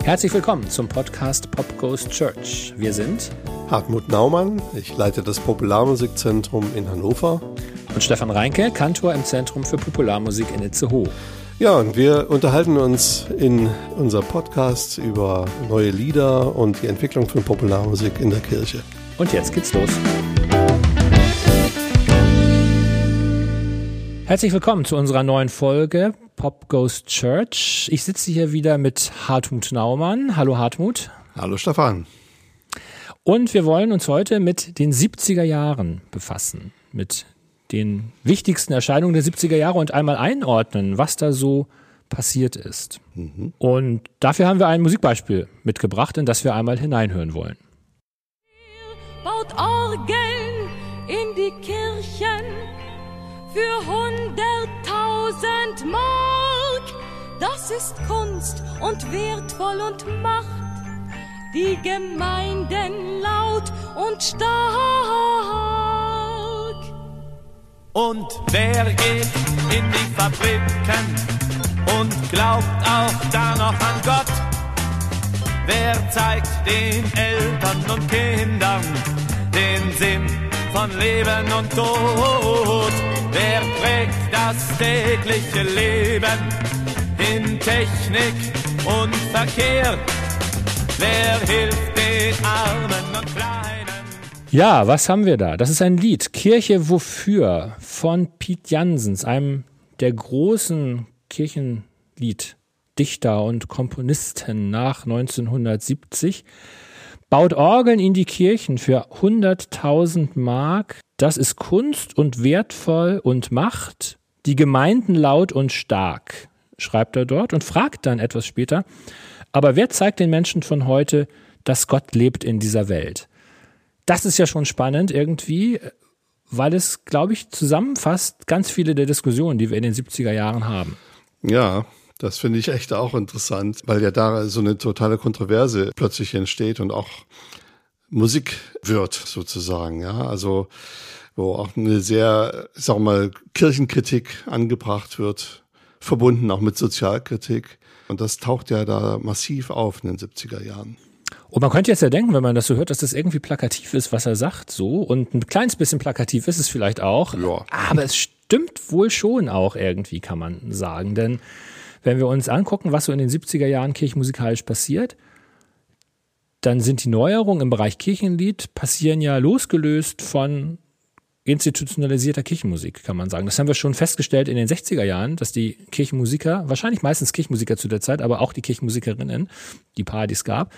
Herzlich willkommen zum Podcast Pop Goes Church. Wir sind Hartmut Naumann, ich leite das Popularmusikzentrum in Hannover. Und Stefan Reinke, Kantor im Zentrum für Popularmusik in Itzehoe. Ja, und wir unterhalten uns in unserem Podcast über neue Lieder und die Entwicklung von Popularmusik in der Kirche. Und jetzt geht's los. Herzlich willkommen zu unserer neuen Folge Pop Goes Church. Ich sitze hier wieder mit Hartmut Naumann. Hallo Hartmut. Hallo Stefan. Und wir wollen uns heute mit den 70er Jahren befassen. Mit den wichtigsten Erscheinungen der 70er Jahre und einmal einordnen, was da so passiert ist. Und dafür haben wir ein Musikbeispiel mitgebracht, in das wir einmal hineinhören wollen. Baut Orgeln in die Kirchen für 100.000 Mark. Das ist Kunst und wertvoll und macht die Gemeinden laut und stark. Und wer geht in die Fabriken und glaubt auch da noch an Gott? Wer zeigt den Eltern und Kindern den Sinn von Leben und Tod? Wer prägt das tägliche Leben in Technik und Verkehr? Wer hilft den Armen und Kleinen? Ja, was haben wir da? Das ist ein Lied, Kirche wofür, von Piet Janssens, einem der großen Kirchenlieddichter und Komponisten nach 1970. Baut Orgeln in die Kirchen für 100.000 Mark. Das ist Kunst und wertvoll und macht die Gemeinden laut und stark, schreibt er dort und fragt dann etwas später, aber wer zeigt den Menschen von heute, dass Gott lebt in dieser Welt? Das ist ja schon spannend irgendwie, weil es, glaube ich, zusammenfasst ganz viele der Diskussionen, die wir in den 70er Jahren haben. Ja, das finde ich echt auch interessant, weil ja da so eine totale Kontroverse plötzlich entsteht und auch Musik wird sozusagen, ja, also wo auch eine sehr, ich sag mal, Kirchenkritik angebracht wird, verbunden auch mit Sozialkritik, und das taucht ja da massiv auf in den 70er Jahren. Und man könnte jetzt ja denken, wenn man das so hört, dass das irgendwie plakativ ist, was er sagt, so, und ein kleines bisschen plakativ ist es vielleicht auch, ja. Aber es stimmt wohl schon auch irgendwie, kann man sagen, denn wenn wir uns angucken, was so in den 70er Jahren kirchenmusikalisch passiert, dann sind die Neuerungen im Bereich Kirchenlied passieren ja losgelöst von institutionalisierter Kirchenmusik, kann man sagen. Das haben wir schon festgestellt in den 60er Jahren, dass die Kirchenmusiker, wahrscheinlich meistens Kirchenmusiker zu der Zeit, aber auch die Kirchenmusikerinnen, die paar, die es gab,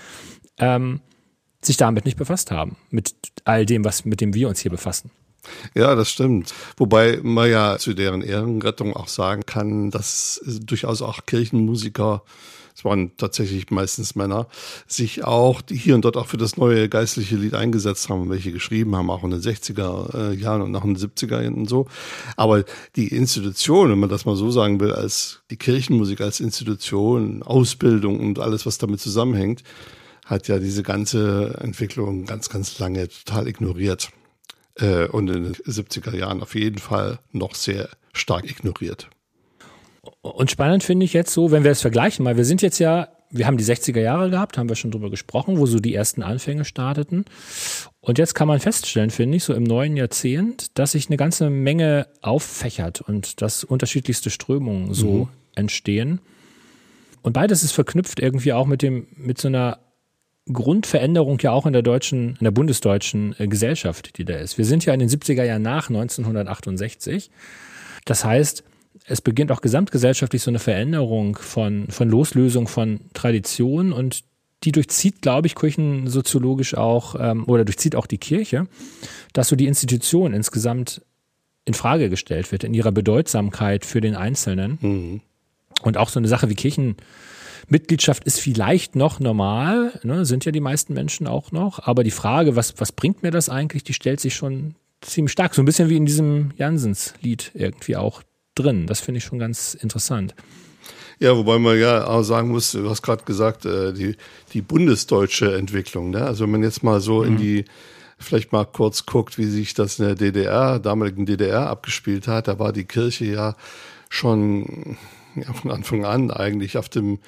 sich damit nicht befasst haben, mit all dem, mit dem wir uns hier befassen. Ja, das stimmt. Wobei man ja zu deren Ehrenrettung auch sagen kann, dass durchaus auch Kirchenmusiker, es waren tatsächlich meistens Männer, sich auch hier und dort auch für das neue geistliche Lied eingesetzt haben, welche geschrieben haben, auch in den 60er Jahren und nach den 70er Jahren und so. Aber die Institution, wenn man das mal so sagen will, als die Kirchenmusik als Institution, Ausbildung und alles, was damit zusammenhängt, hat ja diese ganze Entwicklung ganz, ganz lange total ignoriert. Und in den 70er Jahren auf jeden Fall noch sehr stark ignoriert. Und spannend finde ich jetzt so, wenn wir es vergleichen, weil wir haben die 60er Jahre gehabt, haben wir schon drüber gesprochen, wo so die ersten Anfänge starteten. Und jetzt kann man feststellen, finde ich, so im neuen Jahrzehnt, dass sich eine ganze Menge auffächert und dass unterschiedlichste Strömungen so entstehen. Und beides ist verknüpft irgendwie auch mit so einer Grundveränderung ja auch in der bundesdeutschen Gesellschaft, die da ist. Wir sind ja in den 70er Jahren nach 1968. Das heißt, es beginnt auch gesamtgesellschaftlich so eine Veränderung von Loslösung von Tradition, und die durchzieht, glaube ich, kirchensoziologisch auch, oder durchzieht auch die Kirche, dass so die Institution insgesamt in Frage gestellt wird in ihrer Bedeutsamkeit für den Einzelnen. Und auch so eine Sache wie Kirchenmitgliedschaft ist vielleicht noch normal, ne, sind ja die meisten Menschen auch noch, aber die Frage, was bringt mir das eigentlich, die stellt sich schon ziemlich stark, so ein bisschen wie in diesem Janssens-Lied irgendwie auch drin. Das finde ich schon ganz interessant. Ja, wobei man ja auch sagen muss, du hast gerade gesagt, die bundesdeutsche Entwicklung, ne? Also wenn man jetzt mal so in die, vielleicht mal kurz guckt, wie sich das in der damaligen DDR abgespielt hat, da war die Kirche ja schon von Anfang an eigentlich auf dem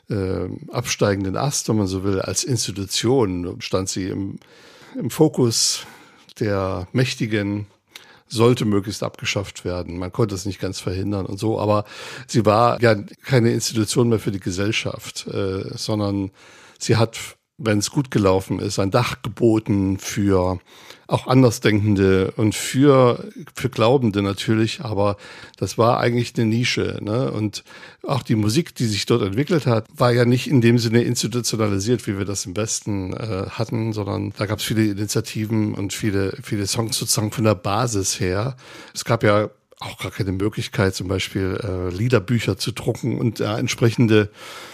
absteigenden Ast, wenn man so will, als Institution stand sie im Fokus der Mächtigen, sollte möglichst abgeschafft werden. Man konnte es nicht ganz verhindern und so, aber sie war ja keine Institution mehr für die Gesellschaft, sondern sie hat, wenn es gut gelaufen ist, ein Dach geboten für auch Andersdenkende und für Glaubende natürlich, aber das war eigentlich eine Nische, ne? Und auch die Musik, die sich dort entwickelt hat, war ja nicht in dem Sinne institutionalisiert, wie wir das im Westen hatten, sondern da gab es viele Initiativen und viele Songs sozusagen von der Basis her. Es gab ja auch gar keine Möglichkeit, zum Beispiel Liederbücher zu drucken und entsprechende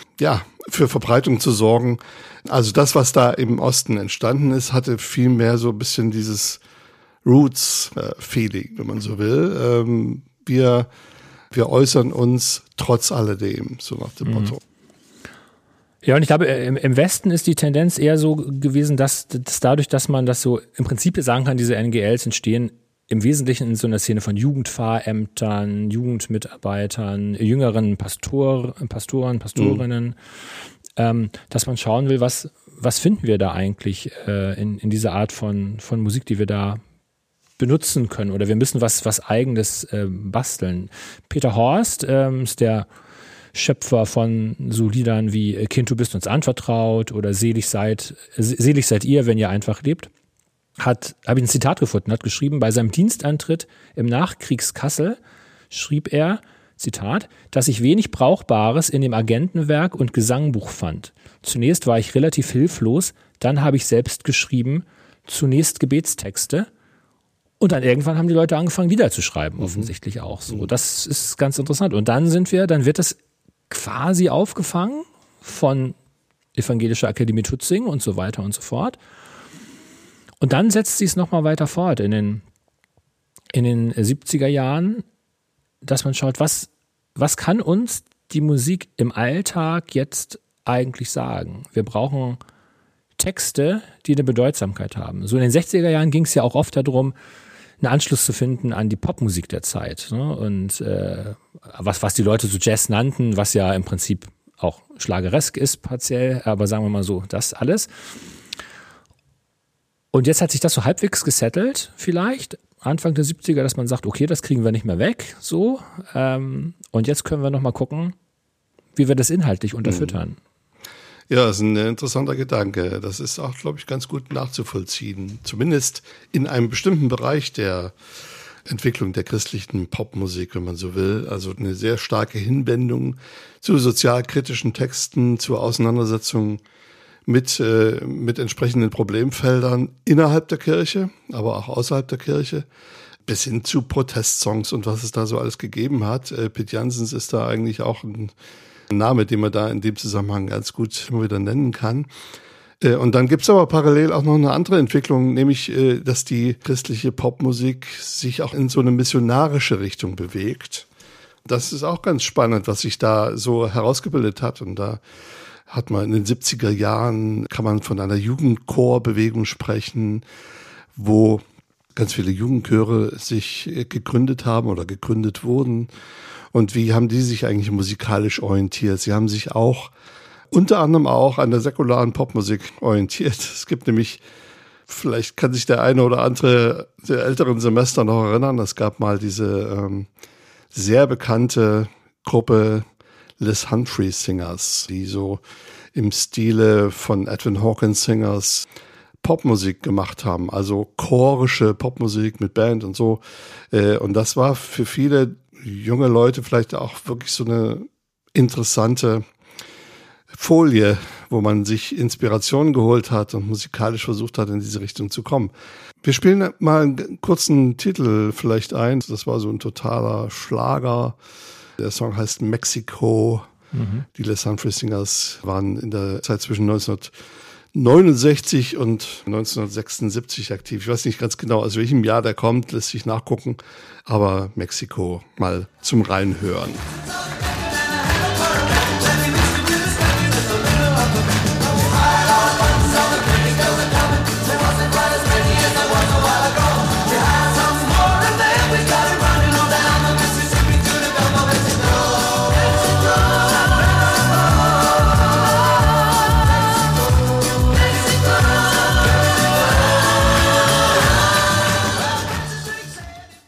für Verbreitung zu sorgen. Also das, was da im Osten entstanden ist, hatte viel mehr so ein bisschen dieses Roots-Feeling, wenn man so will. Wir äußern uns trotz alledem, so nach dem Motto. Ja, und ich glaube, im Westen ist die Tendenz eher so gewesen, dass dadurch, dass man das so im Prinzip sagen kann, diese NGLs entstehen im Wesentlichen in so einer Szene von Jugendpfarrämtern, Jugendmitarbeitern, jüngeren Pastorinnen, dass man schauen will, was finden wir da eigentlich in dieser Art von Musik, die wir da benutzen können, oder wir müssen was Eigenes basteln. Peter Horst ist der Schöpfer von so Liedern wie Kind, du bist uns anvertraut oder Selig seid ihr, wenn ihr einfach lebt. Habe ich ein Zitat gefunden, hat geschrieben, bei seinem Dienstantritt im Nachkriegskassel schrieb er, Zitat, dass ich wenig Brauchbares in dem Agentenwerk und Gesangbuch fand. Zunächst war ich relativ hilflos, dann habe ich selbst geschrieben, zunächst Gebetstexte und dann irgendwann haben die Leute angefangen, Lieder zu schreiben, offensichtlich auch so. Das ist ganz interessant. Und dann wird es quasi aufgefangen von Evangelischer Akademie Tutzing und so weiter und so fort. Und dann setzt sie es nochmal weiter fort in den 70er Jahren, dass man schaut, was kann uns die Musik im Alltag jetzt eigentlich sagen? Wir brauchen Texte, die eine Bedeutsamkeit haben. So in den 60er Jahren ging es ja auch oft darum, einen Anschluss zu finden an die Popmusik der Zeit, ne? Und was die Leute so Jazz nannten, was ja im Prinzip auch schlageresk ist partiell, aber sagen wir mal so, das alles. Und jetzt hat sich das so halbwegs gesettelt, vielleicht, Anfang der 70er, dass man sagt, okay, das kriegen wir nicht mehr weg, so. Und jetzt können wir nochmal gucken, wie wir das inhaltlich unterfüttern. Ja, das ist ein interessanter Gedanke. Das ist auch, glaube ich, ganz gut nachzuvollziehen. Zumindest in einem bestimmten Bereich der Entwicklung der christlichen Popmusik, wenn man so will. Also eine sehr starke Hinwendung zu sozialkritischen Texten, zur Auseinandersetzung mit entsprechenden Problemfeldern innerhalb der Kirche, aber auch außerhalb der Kirche, bis hin zu Protestsongs und was es da so alles gegeben hat. Piet Janssens ist da eigentlich auch ein Name, den man da in dem Zusammenhang ganz gut immer wieder nennen kann. Und dann gibt's aber parallel auch noch eine andere Entwicklung, nämlich, dass die christliche Popmusik sich auch in so eine missionarische Richtung bewegt. Das ist auch ganz spannend, was sich da so herausgebildet hat. Und da hat man in den 70er Jahren, kann man von einer Jugendchorbewegung sprechen, wo ganz viele Jugendchöre sich gegründet haben oder gegründet wurden. Und wie haben die sich eigentlich musikalisch orientiert? Sie haben sich auch unter anderem auch an der säkularen Popmusik orientiert. Es gibt nämlich, vielleicht kann sich der eine oder andere der älteren Semester noch erinnern, es gab mal diese sehr bekannte Gruppe Les Humphreys Singers, die so im Stile von Edwin Hawkins Singers Popmusik gemacht haben, also chorische Popmusik mit Band und so. Und das war für viele junge Leute vielleicht auch wirklich so eine interessante Folie, wo man sich Inspiration geholt hat und musikalisch versucht hat, in diese Richtung zu kommen. Wir spielen mal einen kurzen Titel vielleicht ein. Das war so ein totaler Schlager. Der Song heißt Mexico. Die Les Humphreys Singers waren in der Zeit zwischen 1969 und 1976 aktiv. Ich weiß nicht ganz genau, aus welchem Jahr der kommt, lässt sich nachgucken. Aber Mexico mal zum Reinhören.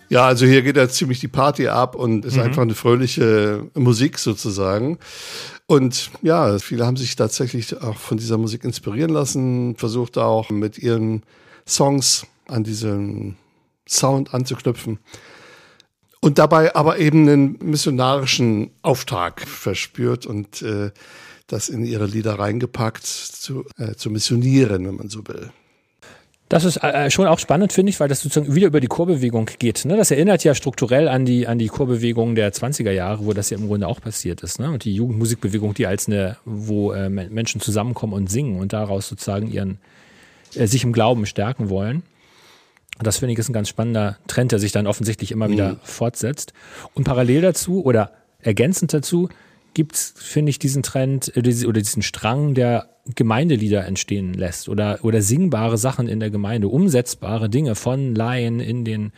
Ja, also hier geht ja ziemlich die Party ab und ist einfach eine fröhliche Musik sozusagen. Und ja, viele haben sich tatsächlich auch von dieser Musik inspirieren lassen, versucht auch mit ihren Songs an diesen Sound anzuknüpfen. Und dabei aber eben einen missionarischen Auftrag verspürt und das in ihre Lieder reingepackt, zu missionieren, wenn man so will. Das ist schon auch spannend, finde ich, weil das sozusagen wieder über die Chorbewegung geht. Ne? Das erinnert ja strukturell an die Chorbewegung der 20er Jahre, wo das ja im Grunde auch passiert ist. Ne? Und die Jugendmusikbewegung, die wo Menschen zusammenkommen und singen und daraus sozusagen sich im Glauben stärken wollen. Und das finde ich ist ein ganz spannender Trend, der sich dann offensichtlich immer wieder fortsetzt. Und parallel dazu oder ergänzend dazu gibt's, finde ich, diesen Trend oder diesen Strang, der Gemeindelieder entstehen lässt oder singbare Sachen in der Gemeinde, umsetzbare Dinge von Laien in den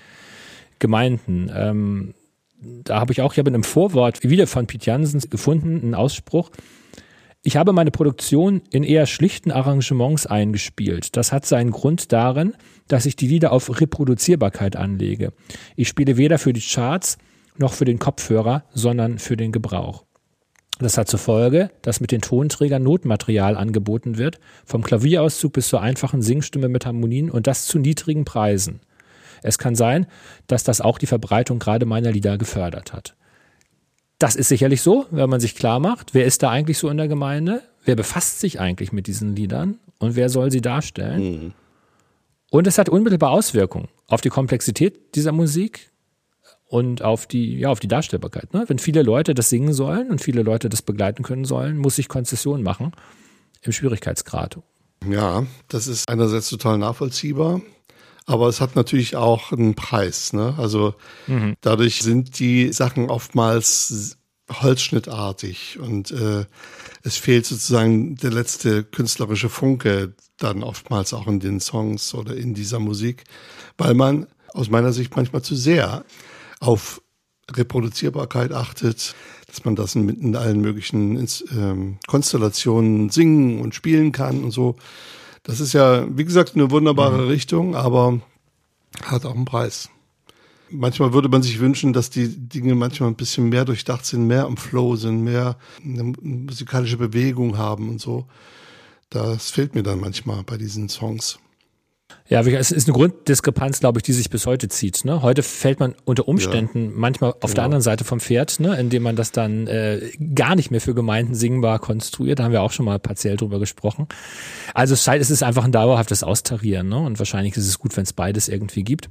Gemeinden. Da habe ich in einem Vorwort wieder von Piet Jansen gefunden, einen Ausspruch. Ich habe meine Produktion in eher schlichten Arrangements eingespielt. Das hat seinen Grund darin, dass ich die Lieder auf Reproduzierbarkeit anlege. Ich spiele weder für die Charts noch für den Kopfhörer, sondern für den Gebrauch. Das hat zur Folge, dass mit den Tonträgern Notmaterial angeboten wird, vom Klavierauszug bis zur einfachen Singstimme mit Harmonien und das zu niedrigen Preisen. Es kann sein, dass das auch die Verbreitung gerade meiner Lieder gefördert hat. Das ist sicherlich so, wenn man sich klar macht, wer ist da eigentlich so in der Gemeinde, wer befasst sich eigentlich mit diesen Liedern und wer soll sie darstellen. Und es hat unmittelbar Auswirkungen auf die Komplexität dieser Musik und auf die Darstellbarkeit. Ne? Wenn viele Leute das singen sollen und viele Leute das begleiten können sollen, muss ich Konzessionen machen im Schwierigkeitsgrad. Ja, das ist einerseits total nachvollziehbar, aber es hat natürlich auch einen Preis. Ne? Also dadurch sind die Sachen oftmals holzschnittartig und es fehlt sozusagen der letzte künstlerische Funke dann oftmals auch in den Songs oder in dieser Musik, weil man aus meiner Sicht manchmal zu sehr auf Reproduzierbarkeit achtet, dass man das in allen möglichen Konstellationen singen und spielen kann und so. Das ist ja, wie gesagt, eine wunderbare Richtung, aber hat auch einen Preis. Manchmal würde man sich wünschen, dass die Dinge manchmal ein bisschen mehr durchdacht sind, mehr im Flow sind, mehr eine musikalische Bewegung haben und so. Das fehlt mir dann manchmal bei diesen Songs. Ja, es ist eine Grunddiskrepanz, glaube ich, die sich bis heute zieht. Ne? Heute fällt man unter Umständen manchmal auf der anderen Seite vom Pferd, ne? Indem man das dann gar nicht mehr für Gemeinden singbar konstruiert. Da haben wir auch schon mal partiell drüber gesprochen. Also es ist einfach ein dauerhaftes Austarieren. Ne? Und wahrscheinlich ist es gut, wenn es beides irgendwie gibt.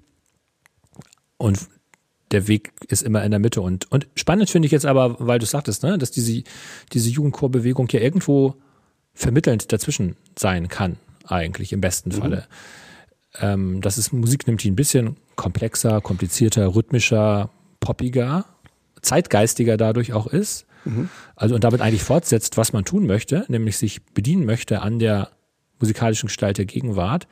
Und der Weg ist immer in der Mitte. Und spannend finde ich jetzt aber, weil du sagtest, ne, dass diese Jugendchorbewegung ja irgendwo vermittelnd dazwischen sein kann, eigentlich im besten Falle. Dass es Musik nimmt, die ein bisschen komplexer, komplizierter, rhythmischer, poppiger, zeitgeistiger dadurch auch ist. Also und damit eigentlich fortsetzt, was man tun möchte, nämlich sich bedienen möchte an der musikalischen Gestalt der Gegenwart.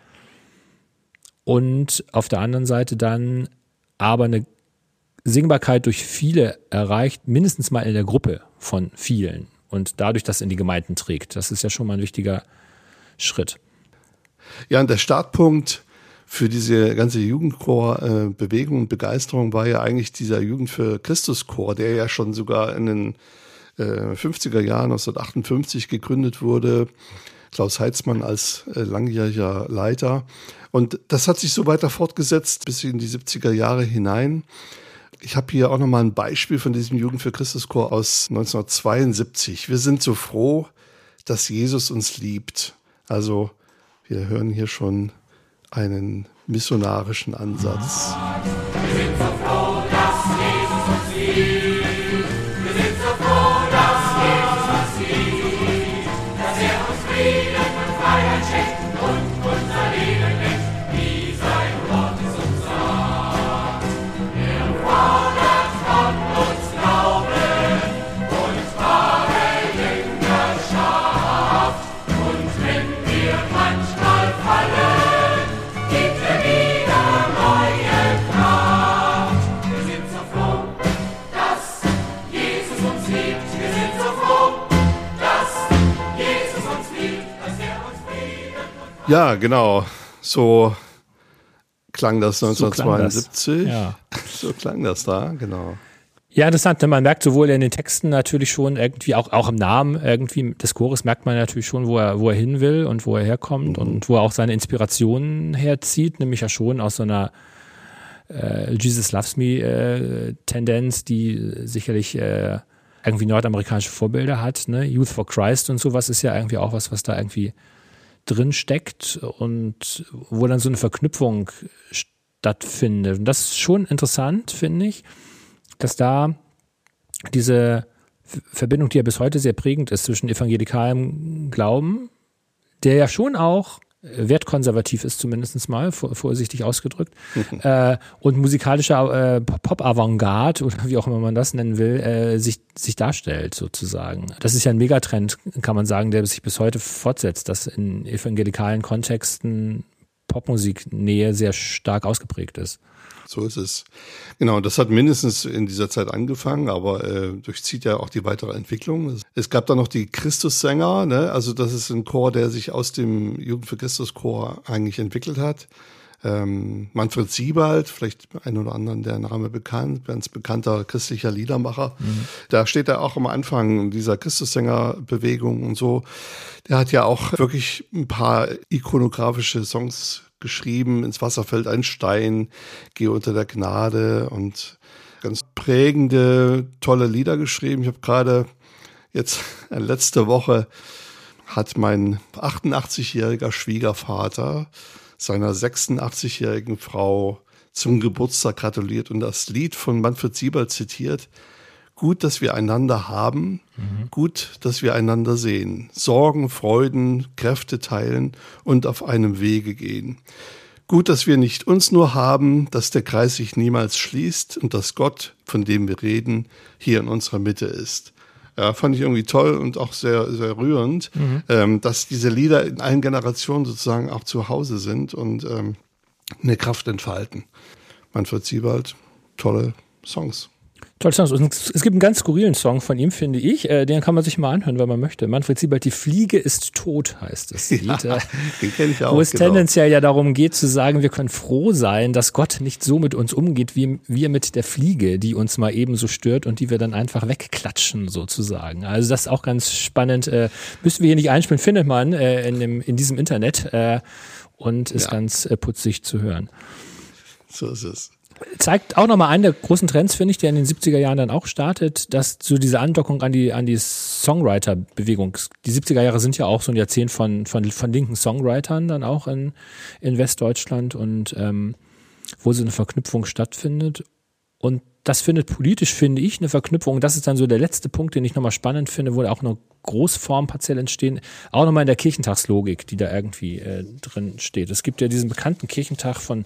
Und auf der anderen Seite dann aber eine Singbarkeit durch viele erreicht, mindestens mal in der Gruppe von vielen und dadurch das in die Gemeinden trägt. Das ist ja schon mal ein wichtiger Schritt. Ja, und der Startpunkt für diese ganze Jugendchor-Bewegung und Begeisterung war ja eigentlich dieser Jugend für Christus-Chor, der ja schon sogar in den 50er Jahren 1958 gegründet wurde. Klaus Heitzmann als langjähriger Leiter. Und das hat sich so weiter fortgesetzt bis in die 70er Jahre hinein. Ich habe hier auch nochmal ein Beispiel von diesem Jugend für Christus-Chor aus 1972. Wir sind so froh, dass Jesus uns liebt. Also wir hören hier schon einen missionarischen Ansatz. Wir sind so froh, dass Jesus uns liebt. Wir sind so froh, dass Jesus uns liebt. Dass uns Frieden und Freiheit schenkt und unser Leben lenkt, wie sein Wort es uns sagt. Fordert von uns Glauben und wahre Jüngerschaft. Und wenn wir manchmal fallen, gibt wieder neue Kraft. Wir sind so froh, dass Jesus uns liebt. Wir sind so froh, dass Jesus uns liebt, dass uns Frieden und Ja, genau. So klang das 1972. Ja. So klang das da, genau. Ja, interessant. Man merkt sowohl in den Texten natürlich schon irgendwie, auch im Namen irgendwie des Chores merkt man natürlich schon, wo er hin will und wo er herkommt und wo er auch seine Inspirationen herzieht, nämlich ja schon aus so einer Jesus Loves Me Tendenz, die sicherlich irgendwie nordamerikanische Vorbilder hat. Ne? Youth for Christ und sowas ist ja irgendwie auch was da irgendwie drin steckt und wo dann so eine Verknüpfung stattfindet. Und das ist schon interessant, finde ich, dass da diese Verbindung, die ja bis heute sehr prägend ist zwischen evangelikalem Glauben, der ja schon auch wertkonservativ ist, zumindest mal, vorsichtig ausgedrückt, und musikalischer Pop-Avantgarde oder wie auch immer man das nennen will, sich darstellt sozusagen. Das ist ja ein Megatrend, kann man sagen, der sich bis heute fortsetzt, dass in evangelikalen Kontexten Popmusiknähe sehr stark ausgeprägt ist. So ist es. Genau, das hat mindestens in dieser Zeit angefangen, aber durchzieht ja auch die weitere Entwicklung. Es gab dann noch die Christussänger, ne? Also das ist ein Chor, der sich aus dem Jugend für Christus Chor eigentlich entwickelt hat. Manfred Siebald, vielleicht ein oder anderen der Name bekannt, ganz bekannter christlicher Liedermacher. Da steht er auch am Anfang dieser Christussänger-Bewegung und so. Der hat ja auch wirklich ein paar ikonografische Songs geschrieben, ins Wasser fällt ein Stein, Geh unter der Gnade und ganz prägende, tolle Lieder geschrieben. Ich habe gerade jetzt letzte Woche hat mein 88-jähriger Schwiegervater seiner 86-jährigen Frau zum Geburtstag gratuliert und das Lied von Manfred Siebald zitiert. Gut, dass wir einander haben, gut, dass wir einander sehen, Sorgen, Freuden, Kräfte teilen und auf einem Wege gehen. Gut, dass wir nicht uns nur haben, dass der Kreis sich niemals schließt und dass Gott, von dem wir reden, hier in unserer Mitte ist. Ja, fand ich irgendwie toll und auch sehr, sehr rührend, dass diese Lieder in allen Generationen sozusagen auch zu Hause sind und eine Kraft entfalten. Manfred Siebald, tolle Songs. Tolle Songs. Und es gibt einen ganz skurrilen Song von ihm, finde ich. Den kann man sich mal anhören, wenn man möchte. Manfred Siebald, Die Fliege ist tot, heißt das Lied. Ja, den kenne ich auch. Wo es tendenziell ja darum geht zu sagen, wir können froh sein, dass Gott nicht so mit uns umgeht, wie wir mit der Fliege, die uns mal eben so stört und die wir dann einfach wegklatschen sozusagen. Also das ist auch ganz spannend. Müssen wir hier nicht einspielen, findet man in diesem Internet und ist ganz putzig zu hören. So ist es. Zeigt auch nochmal einen der großen Trends, finde ich, der in den 70er Jahren dann auch startet, dass so diese Andockung an die Songwriter-Bewegung. Die 70er Jahre sind ja auch so ein Jahrzehnt von linken Songwritern dann auch in Westdeutschland und wo so eine Verknüpfung stattfindet. Und das findet politisch, finde ich, eine Verknüpfung. Das ist dann so der letzte Punkt, den ich nochmal spannend finde, wo auch eine Großform partiell entstehen. Auch nochmal in der Kirchentagslogik, die da irgendwie drin steht. Es gibt ja diesen bekannten Kirchentag von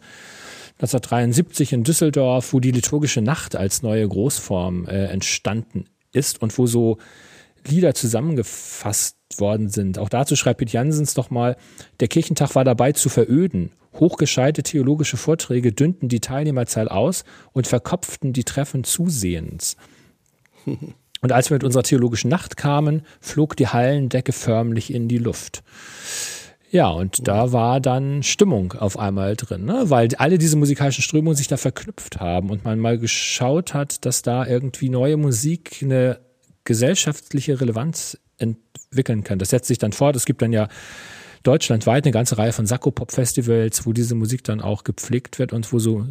1973 in Düsseldorf, wo die liturgische Nacht als neue Großform entstanden ist und wo so Lieder zusammengefasst worden sind. Auch dazu schreibt Piet Janssens doch mal, der Kirchentag war dabei zu veröden. Hochgescheite theologische Vorträge dünnten die Teilnehmerzahl aus und verkopften die Treffen zusehends. Und als wir mit unserer theologischen Nacht kamen, flog die Hallendecke förmlich in die Luft. Ja, und da war dann Stimmung auf einmal drin, ne? Weil alle diese musikalischen Strömungen sich da verknüpft haben und man mal geschaut hat, dass da irgendwie neue Musik eine gesellschaftliche Relevanz entwickeln kann. Das setzt sich dann fort. Es gibt dann ja deutschlandweit eine ganze Reihe von Sakko-Pop-Festivals, wo diese Musik dann auch gepflegt wird und wo so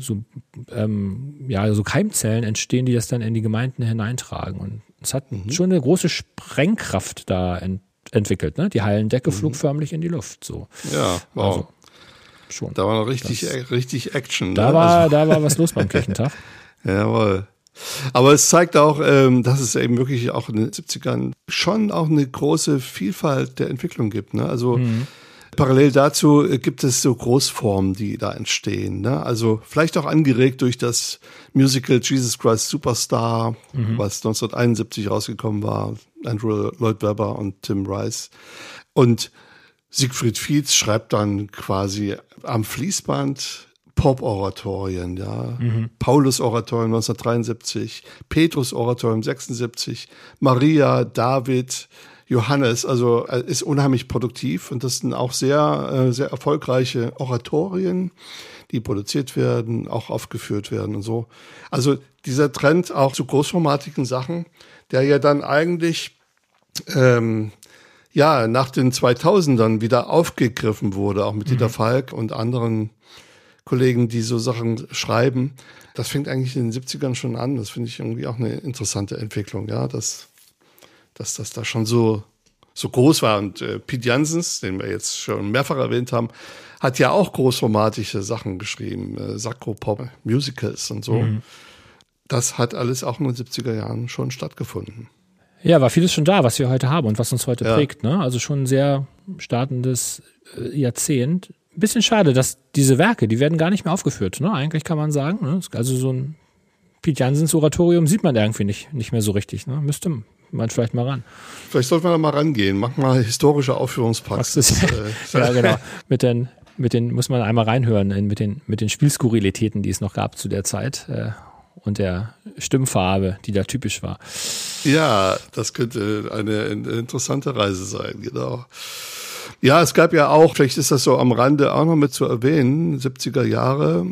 Keimzellen entstehen, die das dann in die Gemeinden hineintragen. Und es hat schon eine große Sprengkraft da entwickelt, ne? Die Hallendecke flog förmlich in die Luft, so. Ja, wow. Also, schon. Da war noch richtig Action. Da war was los beim Kirchentag. Jawohl. Aber es zeigt auch, dass es eben wirklich auch in den 70ern schon auch eine große Vielfalt der Entwicklung gibt, ne? Also, parallel dazu gibt es so Großformen, die da entstehen, ne? Also, vielleicht auch angeregt durch das Musical Jesus Christ Superstar, was 1971 rausgekommen war. Andrew Lloyd Webber und Tim Rice. Und Siegfried Fietz schreibt dann quasi am Fließband Pop-Oratorien, ja. Paulus-Oratorien 1973, Petrus-Oratorien 76, Maria, David, Johannes, also ist unheimlich produktiv und das sind auch sehr, sehr erfolgreiche Oratorien, die produziert werden, auch aufgeführt werden und so. Also dieser Trend auch zu großformatigen Sachen, der ja dann eigentlich nach den 2000ern wieder aufgegriffen wurde, auch mit Dieter Falk und anderen Kollegen, die so Sachen schreiben. Das fängt eigentlich in den 70ern schon an. Das finde ich irgendwie auch eine interessante Entwicklung, ja, dass das da schon so groß war. Und Pete Janssens, den wir jetzt schon mehrfach erwähnt haben, hat ja auch großformatische Sachen geschrieben, Sakropop, Musicals und so. Das hat alles auch in den 70er Jahren schon stattgefunden. Ja, war vieles schon da, was wir heute haben und was uns heute prägt, ne? Also schon ein sehr startendes Jahrzehnt. Ein bisschen schade, dass diese Werke, die werden gar nicht mehr aufgeführt, ne? Eigentlich kann man sagen, ne? Also so ein Pete Janssens Oratorium sieht man irgendwie nicht mehr so richtig, ne? Müsste man vielleicht mal ran. Vielleicht sollte man da mal rangehen. Mach mal historische Aufführungspraxis. Ja, genau. Mit den muss man einmal reinhören mit den Spielskurrilitäten, die es noch gab zu der Zeit. Und der Stimmfarbe, die da typisch war. Ja, das könnte eine interessante Reise sein, genau. Ja, es gab ja auch, vielleicht ist das so am Rande auch noch mit zu erwähnen, 70er Jahre,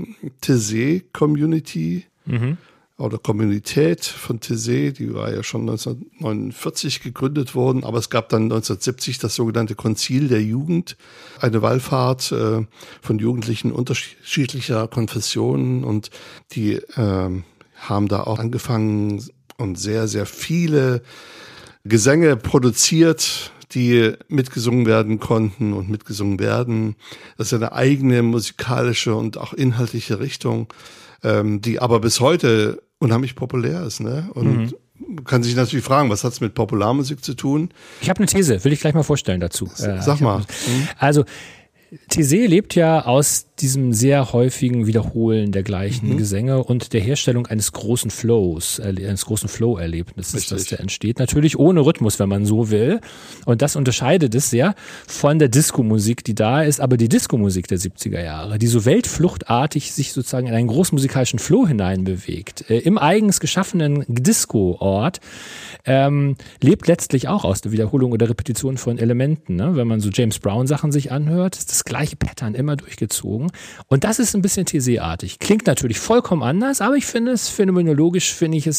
Taizé-Community oder Kommunität von Taizé, die war ja schon 1949 gegründet worden, aber es gab dann 1970 das sogenannte Konzil der Jugend, eine Wallfahrt von Jugendlichen unterschiedlicher Konfessionen und die haben da auch angefangen und sehr, sehr viele Gesänge produziert, die mitgesungen werden konnten und mitgesungen werden. Das ist eine eigene musikalische und auch inhaltliche Richtung, die aber bis heute unheimlich populär ist, ne? Und man kann sich natürlich fragen, was hat es mit Popularmusik zu tun? Ich habe eine These, will ich gleich mal vorstellen dazu. Sag mal. Also Taizé lebt ja aus diesem sehr häufigen Wiederholen der gleichen Gesänge und der Herstellung eines großen Flow-Erlebnisses, das da entsteht. Natürlich ohne Rhythmus, wenn man so will. Und das unterscheidet es sehr von der Disco-Musik, die da ist. Aber die Disco-Musik der 70er Jahre, die so weltfluchtartig sich sozusagen in einen großmusikalischen Flow hineinbewegt, im eigens geschaffenen Disco-Ort, lebt letztlich auch aus der Wiederholung oder Repetition von Elementen. Ne? Wenn man so James Brown-Sachen sich anhört, ist das gleiche Pattern immer durchgezogen. Und das ist ein bisschen Taizé-artig. Klingt natürlich vollkommen anders, aber ich finde es phänomenologisch,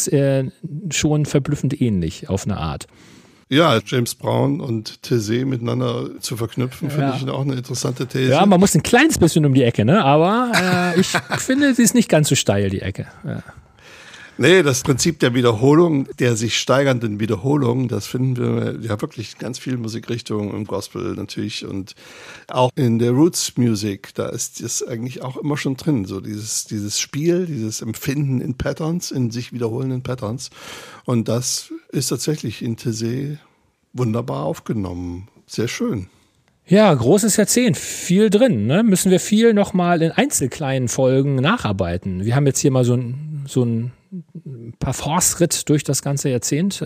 schon verblüffend ähnlich auf eine Art. Ja, James Brown und Taizé miteinander zu verknüpfen, finde ich auch eine interessante These. Ja, man muss ein kleines bisschen um die Ecke, ne? Aber ich finde, sie ist nicht ganz so steil, die Ecke. Ja. Nee, das Prinzip der Wiederholung, der sich steigernden Wiederholung, das finden wir ja wirklich in ganz vielen Musikrichtungen, im Gospel natürlich und auch in der Roots Music, da ist das eigentlich auch immer schon drin, so dieses Spiel, dieses Empfinden in Patterns, in sich wiederholenden Patterns, und das ist tatsächlich in Taizé wunderbar aufgenommen. Sehr schön. Ja, großes Jahrzehnt, viel drin, ne? Müssen wir viel nochmal in einzelkleinen Folgen nacharbeiten. Wir haben jetzt hier mal so ein Parforce-Ritt durch das ganze Jahrzehnt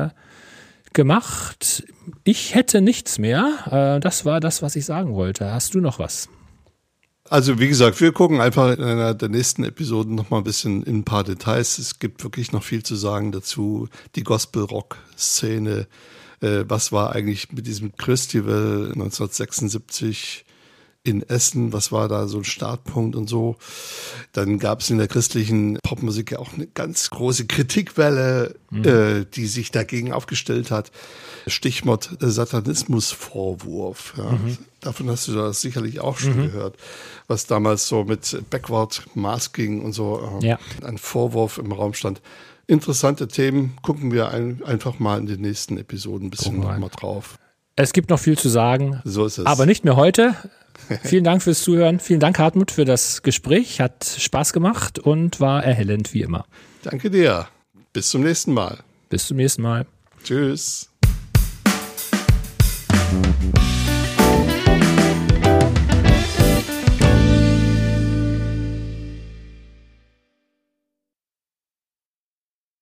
gemacht. Ich hätte nichts mehr. Das war das, was ich sagen wollte. Hast du noch was? Also wie gesagt, wir gucken einfach in einer der nächsten Episoden noch mal ein bisschen in ein paar Details. Es gibt wirklich noch viel zu sagen dazu. Die Gospel-Rock-Szene. Was war eigentlich mit diesem Christival 1976 in Essen, was war da so ein Startpunkt und so. Dann gab es in der christlichen Popmusik ja auch eine ganz große Kritikwelle, die sich dagegen aufgestellt hat. Stichwort Satanismusvorwurf. Ja. Davon hast du das sicherlich auch schon gehört, was damals so mit Backward Masking und so ein Vorwurf im Raum stand. Interessante Themen, gucken wir einfach mal in den nächsten Episoden ein bisschen noch mal drauf. Es gibt noch viel zu sagen, so ist es. Aber nicht mehr heute. Vielen Dank fürs Zuhören. Vielen Dank, Hartmut, für das Gespräch. Hat Spaß gemacht und war erhellend wie immer. Danke dir. Bis zum nächsten Mal. Bis zum nächsten Mal. Tschüss.